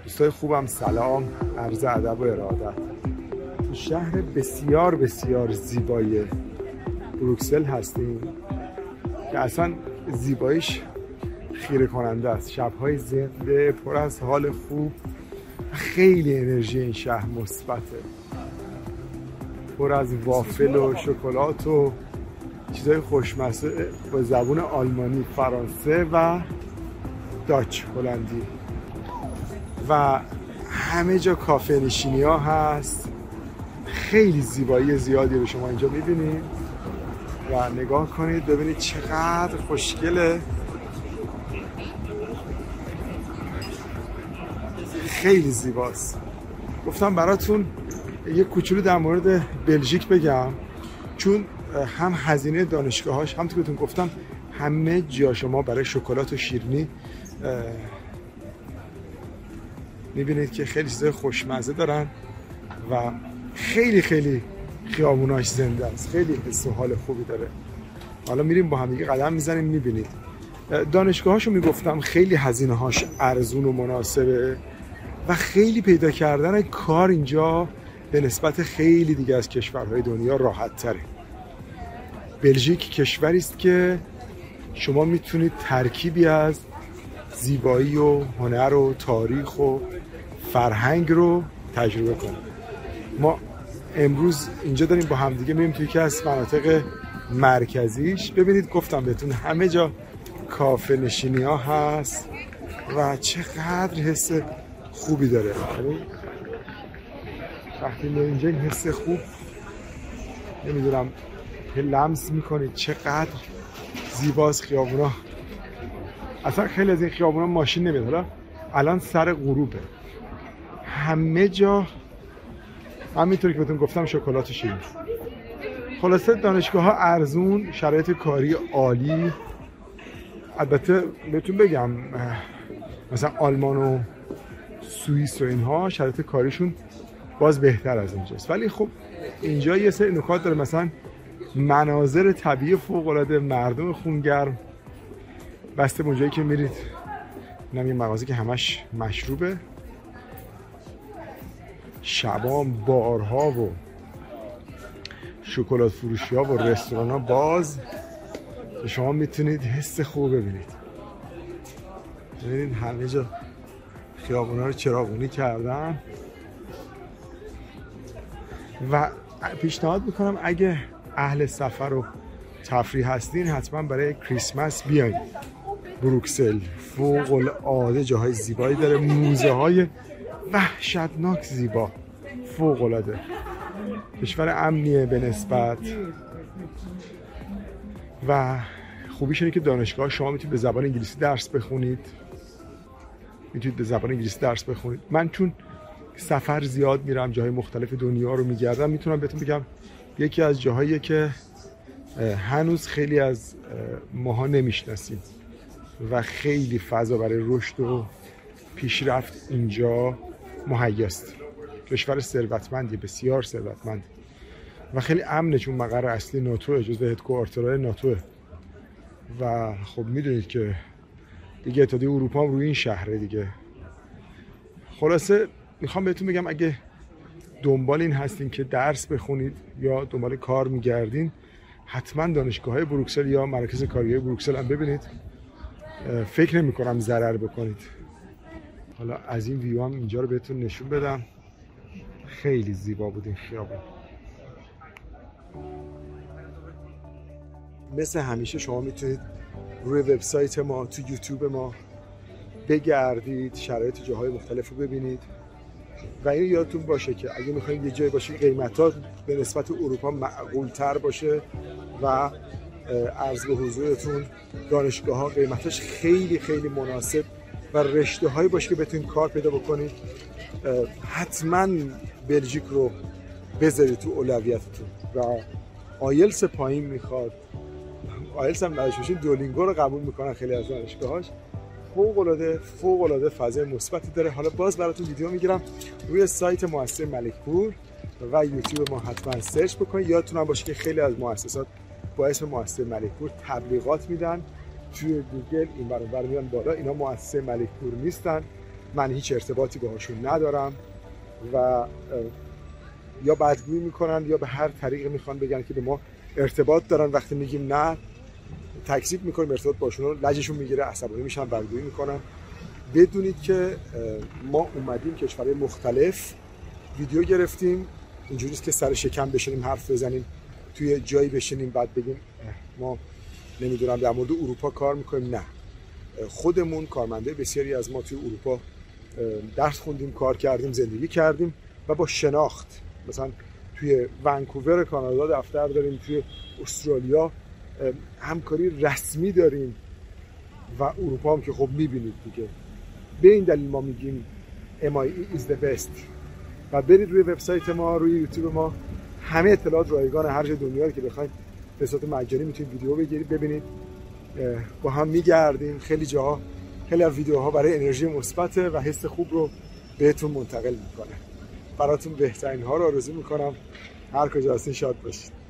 دوستای خوبم سلام، عرض ادب و ارادت. تو شهر بسیار بسیار زیبای بروکسل هستیم که اصلا زیباییش خیره کننده است. شب‌های زنده پر از حال خوب، خیلی انرژی این شهر مثبته، پر از وافل و شکلات و چیزای خوشمزه با زبون آلمانی، فرانسه و داچ، هلندی، و همه جا کافه نشینی ها هست. خیلی زیبایی زیادی رو شما اینجا میبینید و نگاه کنید ببینید چقدر خوشگله. خیلی زیباست. گفتم براتون یه کوچولو در مورد بلژیک بگم، چون هم هزینه دانشگاهاش، هم تو بهتون گفتم همه جا شما برای شکلات و شیرینی میبینید که خیلی چیزای خوشمزه دارن و خیلی خیلی خیابوناش زنده است، خیلی حس و حال خوبی داره. حالا میریم با هم دیگه قدم میزنیم میبینید. دانشگاهاشو میگفتم خیلی هزینه هاش ارزون و مناسبه و خیلی پیدا کردن کار اینجا به نسبت خیلی دیگه از کشورهای دنیا راحت تره. بلژیک کشوری است که شما میتونید ترکیبی از زیبایی و هنر و تاریخ و فرهنگ رو تجربه کنید. ما امروز اینجا داریم با همدیگه میریم توی یکی از مناطق مرکزیش. ببینید گفتم بهتون همه جا کافه نشینی ها هست و چقدر حس خوبی داره. وقتی میاد اینجا این حس خوب نمیدونم که لمس میکنید چقدر زیباست خیابونا. اصلا خیلی از این خیابونا ماشین نمیاد. حالا الان سر غروبه، همه جا همینطوری که بهتون گفتم شکلات و شیرینی. خلاصه دانشگاه ها ارزون، شرایط کاری عالی. البته بهتون بگم مثلا آلمان و سوئیس و اینها شرایط کاریشون باز بهتر از اینجاست، ولی خب اینجا یه سری نکات داره، مثلا مناظر طبیعی فوق العاده، مردم خونگرم، بسته به اونجایی که میرید. اینم یه مغازه که همش مشروبه، شبام بارها و شکلات فروشی ها و رستوران ها باز که شما میتونید حس خوب ببینید. ببینید همه جا خیابون ها رو چراغونی کردن و پیشنهاد میکنم اگه اهل سفر و تفریح هستین حتما برای کریسمس بیاین بروکسل. فوق العاده جاهای زیبایی داره، موزه های وحشتناک زیبا، فوق العاده. کشور امنیه به نسبت و خوبیش اینه که دانشگاه شما میتونید به زبان انگلیسی درس بخونید. من چون سفر زیاد میرم، جاهای مختلف دنیا رو میگردم، میتونم بهتون بگم یکی از جاهاییه که هنوز خیلی از ماها نمیشناسیم و خیلی فضا برای رشد و پیشرفت اینجا مهیاست. کشور ثروتمندی، بسیار ثروتمند و خیلی امنه، چون مقر اصلی ناتو، جزو هدکوارترهای ناتو و خب میدونید که دیگه اتحادیه اروپا هم روی این شهره دیگه. خلاصه میخوام بهتون بگم اگه دنبال این هستین که درس بخونید یا دنبال کار میگردین، حتما دانشگاه‌های بروکسل یا مرکز کاریه بروکسل هم ببینید. فکر نمی کنم ضرر بکنید. حالا از این ویو هم اینجا رو بهتون نشون بدم. خیلی زیبا بود این خیابون. مثل همیشه شما میتونید روی وبسایت ما، تو یوتیوب ما بگردید، شرایط جاهای مختلف رو ببینید و این یادتون باشه که اگه میخواید یه جایی باشه قیمتات به نسبت اروپا معقول تر باشه و عرض به حضورتون دانشگاه ها قیمتش خیلی خیلی مناسب و رشته هایی باشه که بتونید کار پیدا بکنید، حتما بلژیک رو بذارید تو اولویتتون. و آیلتس پایین میخواد، آیلتس هم نداشته باشین، دولینگو رو قبول میکنن خیلی از دانشگاهاش. فوق العاده فضای مثبتی داره. حالا باز براتون ویدیو میگیرم روی سایت مؤسسه ملکپور و یوتیوب ما، حتما سرچ بکنید. یادتون باشه که خیلی از مؤسسات با اسم مؤسسه ملکپور تبلیغات میدن توی گوگل، این برابر میان بالا، اینا مؤسسه ملکپور نیستن. من هیچ ارتباطی باهاشون ندارم و یا بدگویی میکنن یا به هر طریقی میخوان بگن که به ما ارتباط دارن. وقتی میگیم نه تکذیب میکنیم ارتباط باشون، لجشون میگیره، عصبانی میشن، بدگویی میکنن. بدونید که ما اومدیم کشورهای مختلف ویدیو گرفتیم، اینجوریست که سر شکم بشینیم حرف بزنیم، توی جایی بشینیم بعد بگیم ما نمیدونم در مورد اروپا کار میکنیم. نه، خودمون کارمنده بسیاری از ما توی اروپا درس خوندیم، کار کردیم، زندگی کردیم و با شناخت، مثلا توی ونکوور کانادا دفتر داریم، توی استرالیا همکاری رسمی داریم و اروپا هم که خب میبینید دیگه. به این دلیل ما میگیم MIE is the best. و برید روی وبسایت ما، روی یوتیوب ما، همه اطلاعات رایگان هر جای دنیا که بخواید به صورت مجانی میتونید ویدیو بگیرید ببینید. با هم میگردیم خیلی جاها، خیلی از ویدیوها برای انرژی مثبته و حس خوب رو بهتون منتقل میکنه. براتون بهترین ها رو آرزو میکنم. هر کجا هستین شاد باشید.